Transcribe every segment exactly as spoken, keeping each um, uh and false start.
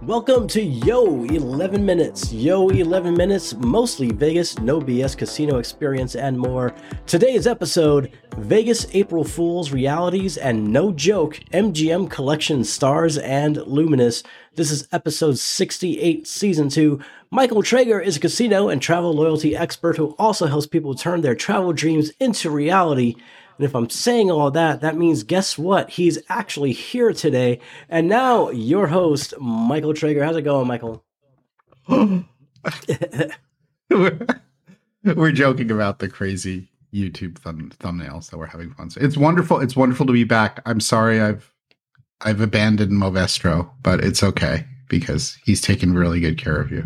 Welcome to Yo eleven Minutes. Yo eleven Minutes, mostly Vegas, no B S casino experience and more. Today's episode, Vegas April Fool's realities and no joke, M G M Collection stars and Luminous. This is episode sixty-eight, season two. Michael Traeger is a casino and travel loyalty expert who also helps people turn their travel dreams into reality. And if I'm saying all that, that means guess what? He's actually here today. And now your host, Michael Traeger. How's it going, Michael? we're, we're joking about the crazy YouTube thumb, thumbnails that we're having fun. So it's wonderful. It's wonderful to be back. I'm sorry I've I've abandoned Movestro, but it's okay because he's taken really good care of you.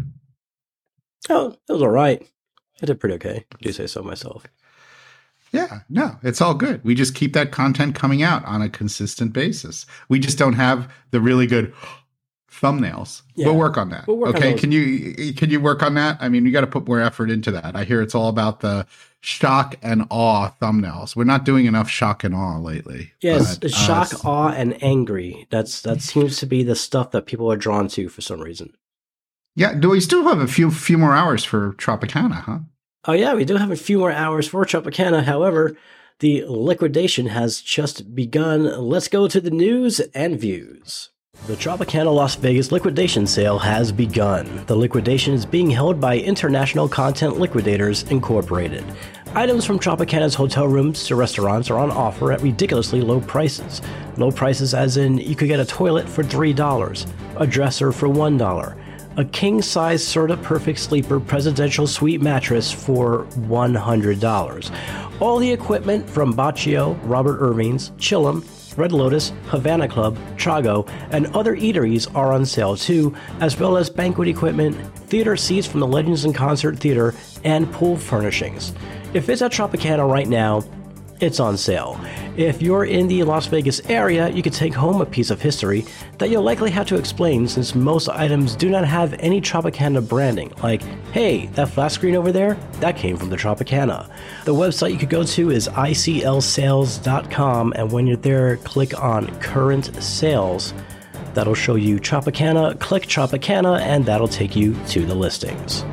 Oh, it was all right. I did pretty okay. I do say so myself. Yeah, no, it's all good. We just keep that content coming out on a consistent basis. We just don't have the really good thumbnails. Yeah. We'll work on that. We'll work okay, on can you can you work on that? I mean, you got to put more effort into that. I hear it's all about the shock and awe thumbnails. We're not doing enough shock and awe lately. Yes, but, shock, uh, awe, and angry. That's that seems to be the stuff that people are drawn to for some reason. Yeah, do we still have a few few more hours for Tropicana, huh? Oh, yeah, we do have a few more hours for Tropicana. However, the liquidation has just begun. Let's go to the news and views. The Tropicana Las Vegas liquidation sale has begun. The liquidation is being held by International Content Liquidators Incorporated. Items from Tropicana's hotel rooms to restaurants are on offer at ridiculously low prices. Low prices as in you could get a toilet for three dollars, a dresser for one dollar, a king-size Serta Perfect Sleeper presidential suite mattress for one hundred dollars. All the equipment from Baccio, Robert Irving's, Chillum, Red Lotus, Havana Club, Trago, and other eateries are on sale too, as well as banquet equipment, theater seats from the Legends and Concert Theater, and pool furnishings. If it's at Tropicana right now, it's on sale. If you're in the Las Vegas area, you could take home a piece of history that you'll likely have to explain since most items do not have any Tropicana branding, like, hey, that flat screen over there, that came from the Tropicana. The website you could go to is I C L sales dot com, and when you're there, click on Current Sales. That'll show you Tropicana, click Tropicana, and that'll take you to the listings.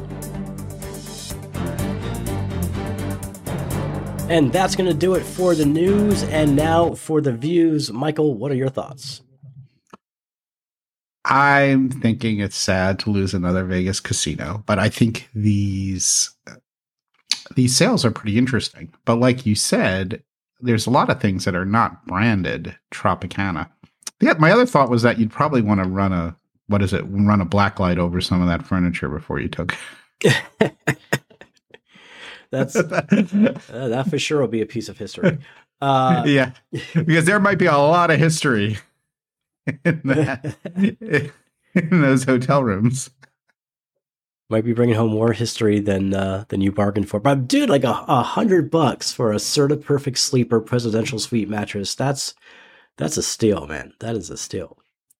And that's going to do it for the news. And now for the views. Michael, what are your thoughts? I'm thinking it's sad to lose another Vegas casino, but I think these these sales are pretty interesting. But like you said, there's a lot of things that are not branded Tropicana. Yeah, my other thought was that you'd probably want to run a, what is it, run a black light over some of that furniture before you took it. That's uh, that for sure will be a piece of history. Uh, yeah, because there might be a lot of history in that in those hotel rooms. Might be bringing home more history than uh, than you bargained for. But dude, like a, a hundred bucks for a Serta Perfect Sleeper presidential suite mattress. That's that's a steal, man. That is a steal.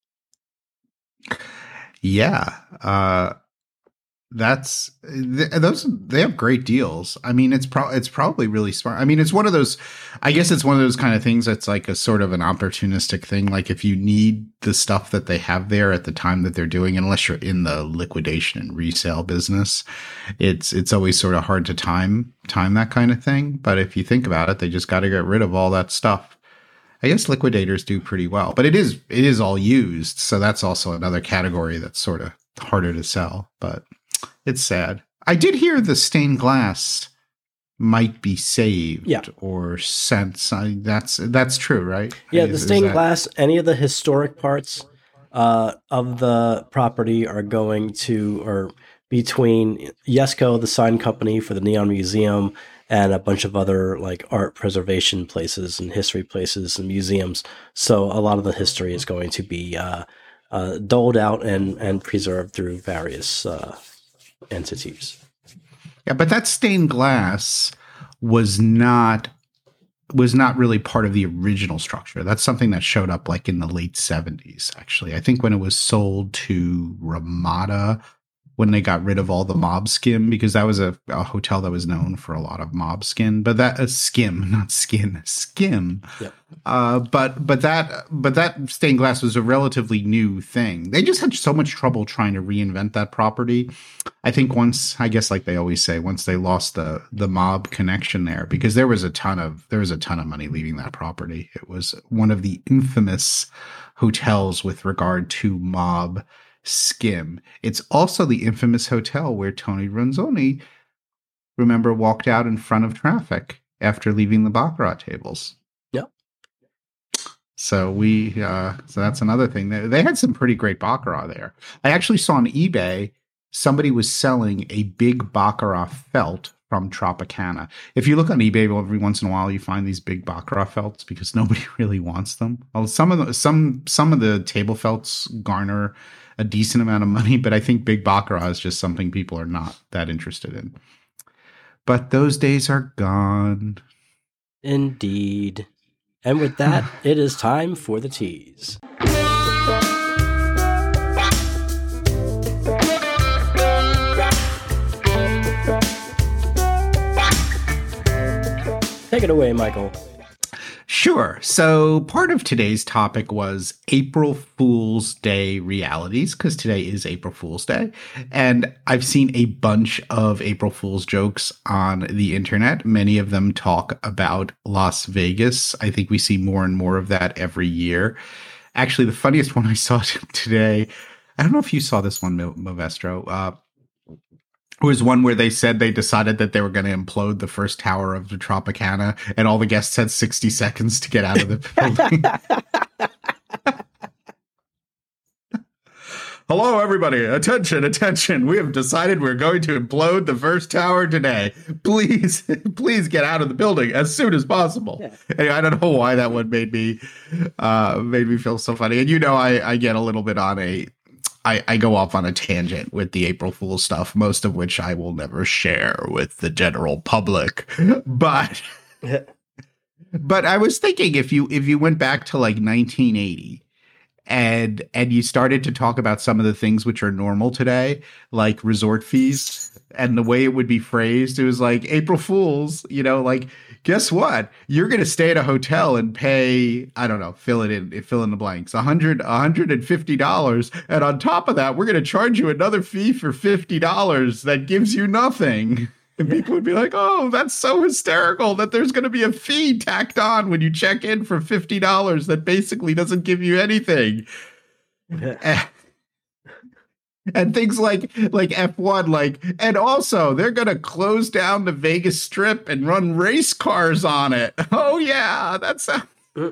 Yeah. Uh, That's th- those. They have great deals. I mean, it's pro- it's probably really smart. I mean, it's one of those. I guess it's one of those kind of things that's like a sort of an opportunistic thing. Like if you need the stuff that they have there at the time that they're doing, unless you're in the liquidation and resale business, it's it's always sort of hard to time time that kind of thing. But if you think about it, they just got to get rid of all that stuff. I guess liquidators do pretty well, but it is it is all used, so that's also another category that's sort of harder to sell. But it's sad. I did hear the stained glass might be saved yeah. or sent. I, that's that's true, right? Yeah, is, the stained that... glass, any of the historic parts uh, of the property are going to, or between Yesco, the sign company for the Neon Museum, and a bunch of other like art preservation places and history places and museums. So a lot of the history is going to be uh, uh, doled out and, and preserved through various uh entities. Yeah, but that stained glass was not was not really part of the original structure. That's something that showed up like in the late seventies, actually. I think when it was sold to Ramada when they got rid of all the mob skin, because that was a, a hotel that was known for a lot of mob skin, but that a uh, skim, not skin, skim. Yep. Uh, but but that but that stained glass was a relatively new thing. They just had so much trouble trying to reinvent that property. I think once, I guess, like they always say, once they lost the the mob connection there, because there was a ton of there was a ton of money leaving that property. It was one of the infamous hotels with regard to mob skim. It's also the infamous hotel where Tony Ronzoni, remember, walked out in front of traffic after leaving the baccarat tables. So we, uh, so that's another thing. They, they had some pretty great baccarat there. I actually saw on eBay somebody was selling a big baccarat felt from Tropicana. If you look on eBay every once in a while, you find these big baccarat felts because nobody really wants them. Well, some of the some some of the table felts garner a decent amount of money, but I think big baccarat is just something people are not that interested in. But those days are gone. Indeed. And with that, it is time for the tease. Take it away, Michael. Sure. So part of today's topic was April Fool's Day realities, because today is April Fool's Day. And I've seen a bunch of April Fool's jokes on the internet. Many of them talk about Las Vegas. I think we see more and more of that every year. Actually, the funniest one I saw today, I don't know if you saw this one, Movestro, uh, was one where they said they decided that they were going to implode the first tower of the Tropicana, and all the guests had sixty seconds to get out of the building. Hello, everybody. Attention, attention. We have decided we're going to implode the first tower today. Please, please get out of the building as soon as possible. Yeah. Anyway, I don't know why that one made me, uh, made me feel so funny. And you know, I, I get a little bit on a, I, I go off on a tangent with the April Fool's stuff, most of which I will never share with the general public. But, but I was thinking, if you if you went back to like nineteen eighty and and you started to talk about some of the things which are normal today, like resort fees, and the way it would be phrased, it was like, April Fools, you know, like, guess what? You're going to stay at a hotel and pay, I don't know, fill it in, fill in the blanks, one hundred, one hundred fifty dollars. And on top of that, we're going to charge you another fee for fifty dollars that gives you nothing. And yeah. People would be like, oh, that's so hysterical that there's going to be a fee tacked on when you check in for fifty dollars that basically doesn't give you anything. Yeah. And things like like F one, like, and also they're going to close down the Vegas Strip and run race cars on it. Oh, yeah, that's a...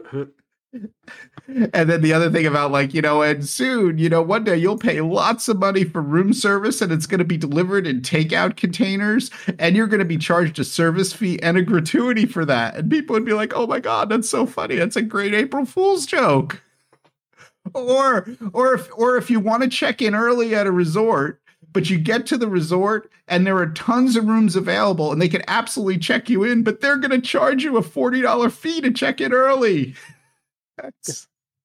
And then the other thing about, like, you know, and soon, you know, one day you'll pay lots of money for room service and it's going to be delivered in takeout containers and you're going to be charged a service fee and a gratuity for that. And people would be like, oh, my God, that's so funny. That's a great April Fool's joke. Or, or if, or if you want to check in early at a resort, but you get to the resort and there are tons of rooms available and they can absolutely check you in, but they're going to charge you a forty dollars fee to check in early. That's...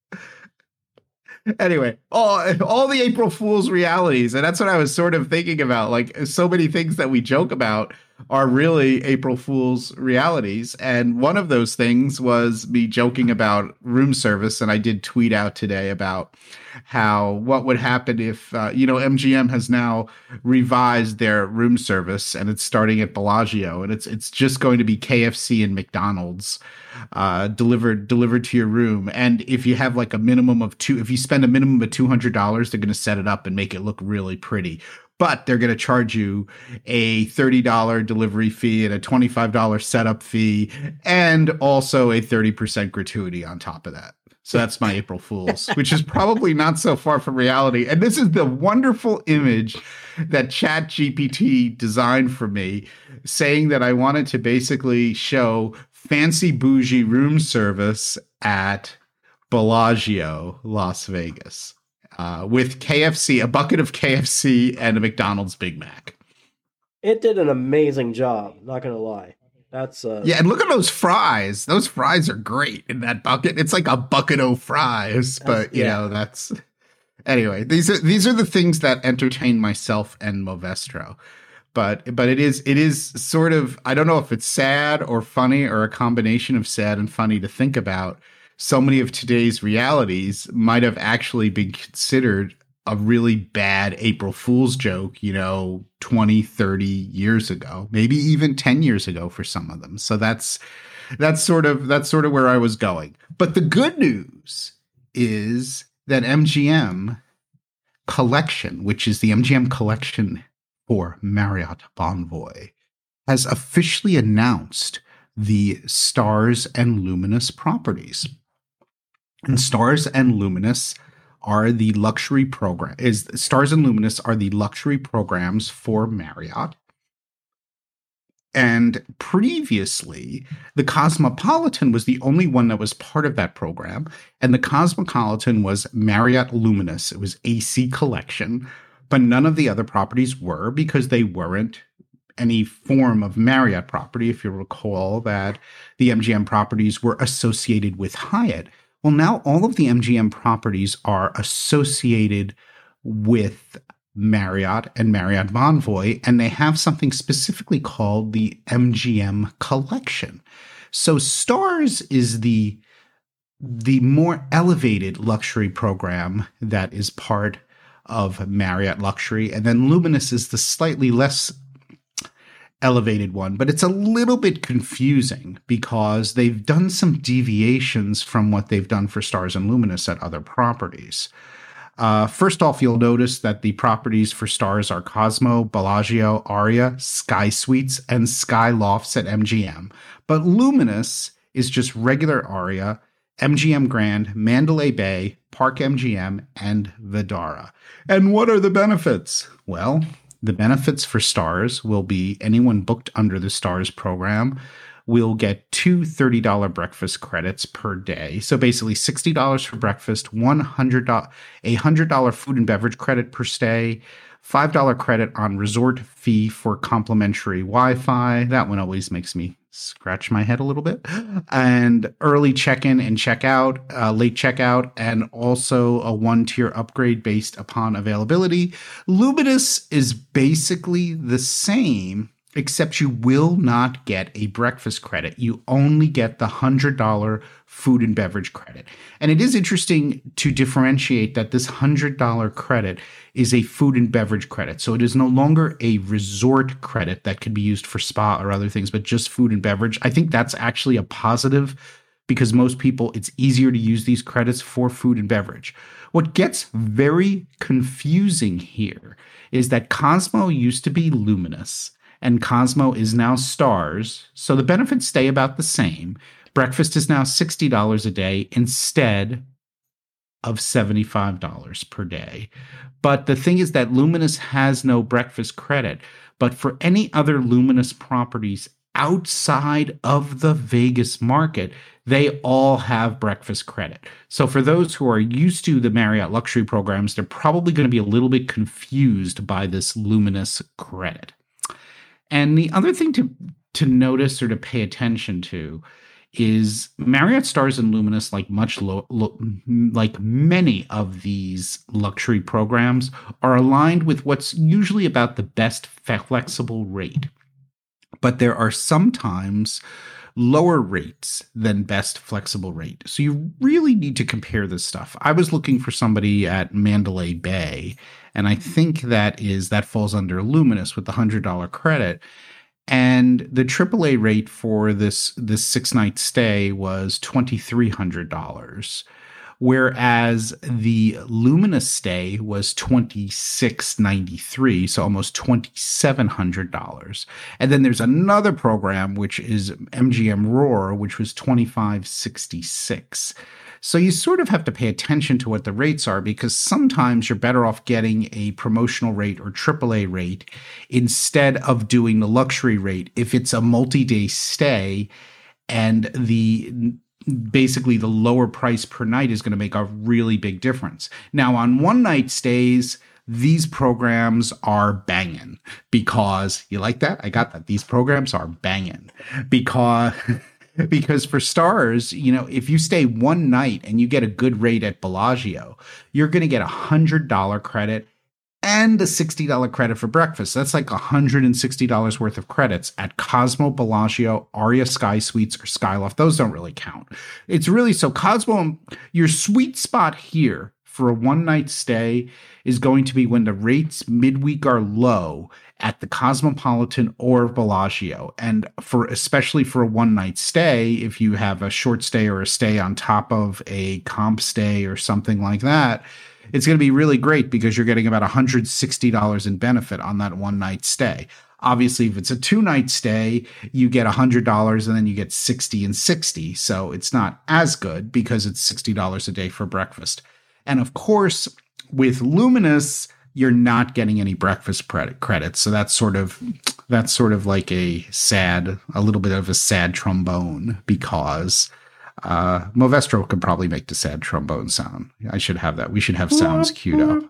Anyway, all, all the April Fool's realities. And that's what I was sort of thinking about. Like, so many things that we joke about are really April Fool's realities. And one of those things was me joking about room service. And I did tweet out today about how, what would happen if, uh, you know, M G M has now revised their room service and it's starting at Bellagio, and it's, it's just going to be K F C and McDonald's uh, delivered, delivered to your room. And if you have like a minimum of two, if you spend a minimum of two hundred dollars, they're going to set it up and make it look really pretty. But they're going to charge you a thirty dollars delivery fee and a twenty-five dollars setup fee, and also a thirty percent gratuity on top of that. So that's my April Fool's, which is probably not so far from reality. And this is the wonderful image that ChatGPT designed for me, saying that I wanted to basically show fancy bougie room service at Bellagio, Las Vegas. Uh, with K F C, a bucket of K F C and a McDonald's Big Mac. It did an amazing job, not going to lie. That's uh... Yeah, and look at those fries. Those fries are great in that bucket. It's like a bucket of fries, but, you yeah. know, that's... Anyway, these are these are the things that entertain myself and Movestro. But but it is it is sort of, I don't know if it's sad or funny or a combination of sad and funny to think about. So many of today's realities might have actually been considered a really bad April Fool's joke, you know, twenty, thirty years ago, maybe even ten years ago for some of them. So that's that's sort of that's sort of where I was going. But the good news is that M G M Collection, which is the M G M Collection for Marriott Bonvoy, has officially announced the Stars and Luminous properties. And Stars and Luminous are the luxury program is Stars and Luminous are the luxury programs for Marriott. And previously, the Cosmopolitan was the only one that was part of that program. And the Cosmopolitan was Marriott Luminous. It was A C Collection. But none of the other properties were, because they weren't any form of Marriott property. If you recall that the M G M properties were associated with Hyatt. Well, now all of the M G M properties are associated with Marriott and Marriott Bonvoy, and they have something specifically called the M G M Collection. So Stars is the, the more elevated luxury program that is part of Marriott Luxury, and then Luminous is the slightly less elevated one, but it's a little bit confusing because they've done some deviations from what they've done for Stars and Luminous at other properties. Uh, first off, you'll notice that the properties for Stars are Cosmo, Bellagio, Aria, Sky Suites, and Sky Lofts at M G M, but Luminous is just regular Aria, M G M Grand, Mandalay Bay, Park M G M, and Vdara. And what are the benefits? Well, the benefits for Stars will be anyone booked under the Stars program will get two thirty dollars breakfast credits per day. So basically sixty dollars for breakfast, one hundred dollars, a one hundred dollars food and beverage credit per stay, five dollars credit on resort fee for complimentary Wi-Fi. That one always makes me scratch my head a little bit. And early check-in and check-out, uh, late checkout, and also a one-tier upgrade based upon availability. Luminous is basically the same, except you will not get a breakfast credit. You only get the one hundred dollars food and beverage credit. And it is interesting to differentiate that this one hundred dollars credit is a food and beverage credit. So it is no longer a resort credit that could be used for spa or other things, but just food and beverage. I think that's actually a positive because most people, it's easier to use these credits for food and beverage. What gets very confusing here is that Cosmo used to be Luminous, and Cosmo is now Stars, so the benefits stay about the same. Breakfast is now sixty dollars a day instead of seventy-five dollars per day. But the thing is that Luminous has no breakfast credit. But for any other Luminous properties outside of the Vegas market, they all have breakfast credit. So for those who are used to the Marriott luxury programs, they're probably going to be a little bit confused by this Luminous credit. And the other thing to, to notice or to pay attention to is Marriott, Stars, and Luminous, like much lo- lo- like many of these luxury programs, are aligned with what's usually about the best flexible rate. But there are sometimes lower rates than best flexible rate. So you really need to compare this stuff. I was looking for somebody at Mandalay Bay, and I think that is that falls under Luminous with the one hundred dollars credit. And the triple A rate for this, this six-night stay was two thousand three hundred dollars, whereas the Luminous stay was twenty-six ninety-three, so almost two thousand seven hundred dollars. And then there's another program, which is M G M Roar, which was twenty-five sixty-six. So you sort of have to pay attention to what the rates are, because sometimes you're better off getting a promotional rate or triple A rate instead of doing the luxury rate if it's a multi-day stay and the basically the lower price per night is going to make a really big difference. Now, on one night stays, these programs are banging because you like that? I got that. These programs are banging because Because for Stars, you know, if you stay one night and you get a good rate at Bellagio, you're going to get a one hundred dollars credit and a sixty dollars credit for breakfast. That's like one hundred sixty dollars worth of credits at Cosmo, Bellagio, Aria Sky Suites, or Skyloft. Those don't really count. It's really so Cosmo, your sweet spot here for a one night stay is going to be when the rates midweek are low at the Cosmopolitan or Bellagio. And for especially for a one night stay, if you have a short stay or a stay on top of a comp stay or something like that, it's going to be really great because you're getting about one hundred sixty dollars in benefit on that one night stay. Obviously, if it's a two night stay, you get one hundred dollars and then you get sixty and sixty. So it's not as good because it's sixty dollars a day for breakfast. And of course, with Luminous, you're not getting any breakfast credits. So that's sort of that's sort of like a sad, a little bit of a sad trombone because uh, Movestro could probably make the sad trombone sound. I should have that. We should have sounds queued up.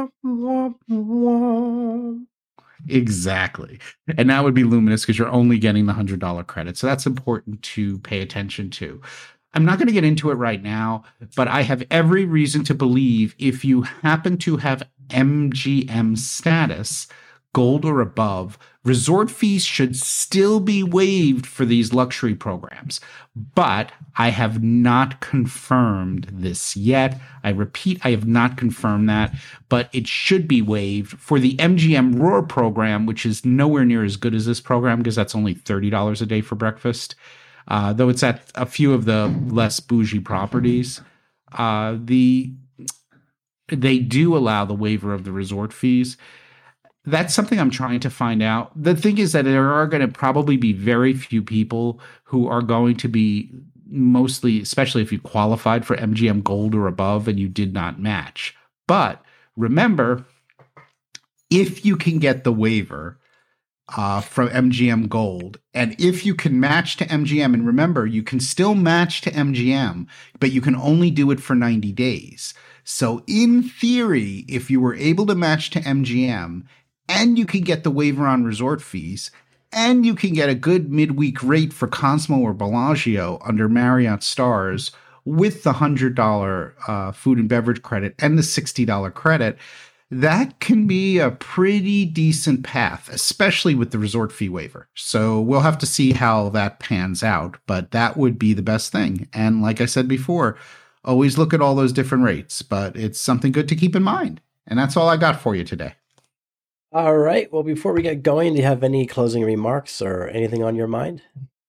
Exactly. And that would be Luminous because you're only getting the one hundred dollars credit. So that's important to pay attention to. I'm not going to get into it right now, but I have every reason to believe if you happen to have M G M status, gold or above, resort fees should still be waived for these luxury programs. But I have not confirmed this yet. I repeat, I have not confirmed that, but it should be waived for the M G M Roar program, which is nowhere near as good as this program because that's only thirty dollars a day for breakfast. Uh, though it's at a few of the less bougie properties, uh, the they do allow the waiver of the resort fees. That's something I'm trying to find out. The thing is that there are going to probably be very few people who are going to be mostly, especially if you qualified for M G M Gold or above and you did not match. But remember, if you can get the waiver Uh, from M G M Gold. And if you can match to M G M, and remember, you can still match to M G M, but you can only do it for ninety days. So in theory, if you were able to match to M G M and you can get the waiver on resort fees and you can get a good midweek rate for Cosmo or Bellagio under Marriott Stars with the one hundred dollars uh, food and beverage credit and the sixty dollars credit, that can be a pretty decent path, especially with the resort fee waiver. So we'll have to see how that pans out, but that would be the best thing. And like I said before, always look at all those different rates, but it's something good to keep in mind. And that's all I got for you today. All right. Well, before we get going, do you have any closing remarks or anything on your mind?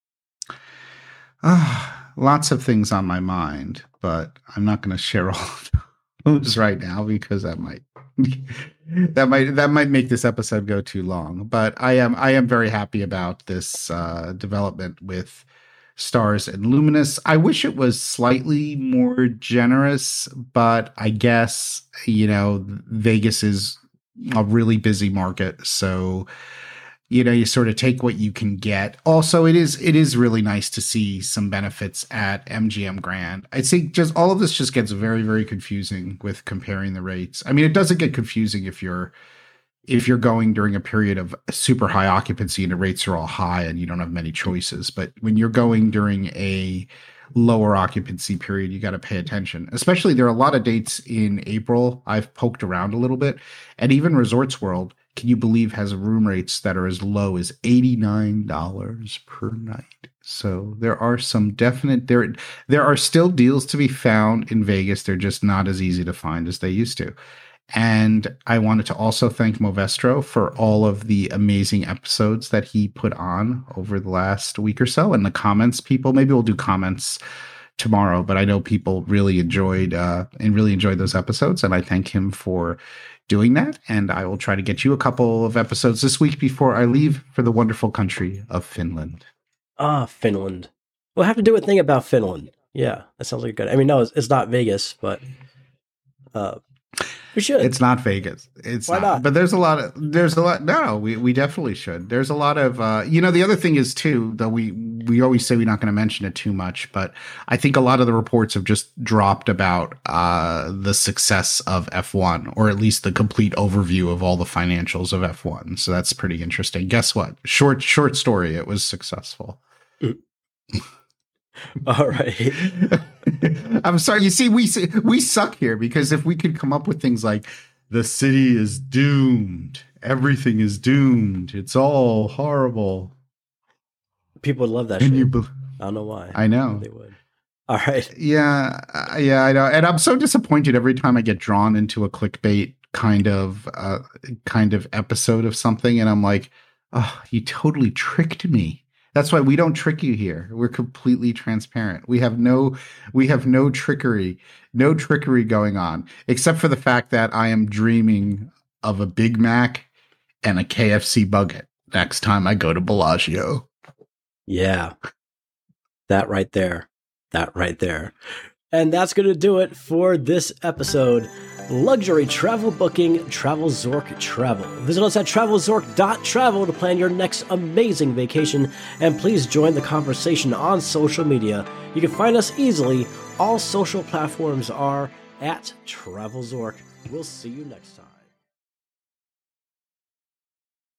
Uh, lots of things on my mind, but I'm not going to share all of those right now because that might that might that might make this episode go too long. But I am I am very happy about this uh, development with Stars and Luminous. I wish it was slightly more generous, but I guess, you know, Vegas is a really busy market, so you know, you sort of take what you can get. Also, it is it is really nice to see some benefits at M G M Grand. I think just all of this just gets very, very confusing with comparing the rates. I mean, it doesn't get confusing if you're if you're going during a period of super high occupancy and the rates are all high and you don't have many choices. But when you're going during a lower occupancy period, you got to pay attention. Especially there are a lot of dates in April. I've poked around a little bit, and even Resorts World, can you believe, has room rates that are as low as eighty-nine dollars per night. So there are some definite, there, there are still deals to be found in Vegas. They're just not as easy to find as they used to. And I wanted to also thank Movestro for all of the amazing episodes that he put on over the last week or so. And the comments, people, maybe we'll do comments tomorrow, but I know people really enjoyed, uh, and really enjoyed those episodes. And I thank him for doing that, and I will try to get you a couple of episodes this week before I leave for the wonderful country of Finland. Ah, Finland. We'll have to do a thing about Finland. Yeah, that sounds like good. I mean, no, it's, it's not Vegas, but uh, we should. It's not Vegas. It's Why not, not? But there's a lot of there's a lot. No, we we definitely should. There's a lot of uh, you know. The other thing is too, though we we always say we're not going to mention it too much, but I think a lot of the reports have just dropped about uh, the success of F one, or at least the complete overview of all the financials of F one. So that's pretty interesting. Guess what? Short short story. It was successful. All right. I'm sorry. You see, we we suck here because if we could come up with things like the city is doomed, everything is doomed, it's all horrible. People would love that Can shit. you be- I don't know why. I know. They would. All right. Yeah, uh, yeah, I know. And I'm so disappointed every time I get drawn into a clickbait kind of uh, kind of episode of something, and I'm like, oh, you totally tricked me. That's why we don't trick you here. We're completely transparent. We have no we have no trickery, no trickery going on, except for the fact that I am dreaming of a Big Mac and a K F C bucket next time I go to Bellagio. Yeah. That right there. That right there. And that's going to do it for this episode. Luxury travel booking, TravelZork Travel. Visit us at travel zork dot travel to plan your next amazing vacation. And please join the conversation on social media. You can find us easily. All social platforms are at TravelZork. We'll see you next time.